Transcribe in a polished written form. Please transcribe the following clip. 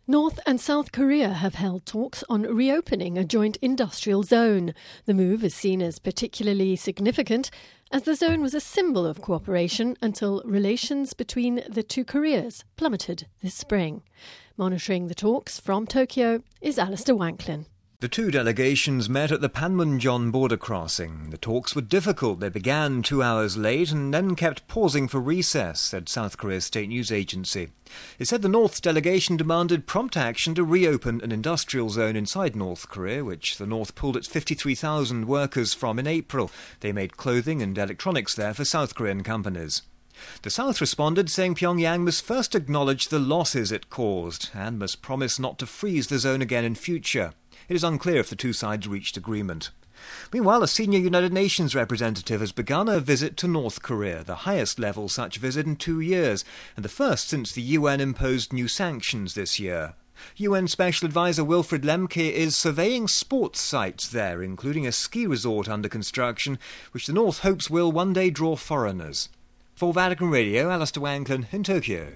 North and South Korea have held talks on reopening a joint industrial zone. The move is seen as particularly significant as the zone was a symbol of cooperation until relations between the two Koreas plummeted this spring. Monitoring the talks from Tokyo is Alistair Wanklin. The two delegations met at the Panmunjom border crossing. The talks were difficult. They began 2 hours late and then kept pausing for recess, said South Korea's state news agency. It said the North's delegation demanded prompt action to reopen an industrial zone inside North Korea, which the North pulled its 53,000 workers from in April. They made clothing and electronics there for South Korean companies. The South responded, saying Pyongyang must first acknowledge the losses it caused and must promise not to freeze the zone again in future. It is unclear if the two sides reached agreement. Meanwhile, a senior United Nations representative has begun a visit to North Korea, the highest level such visit in 2 years, and the first since the UN imposed new sanctions this year. UN Special Advisor Wilfried Lemke is surveying sports sites there, including a ski resort under construction, which the North hopes will one day draw foreigners. For Vatican Radio, Alistair Wanklin in Tokyo.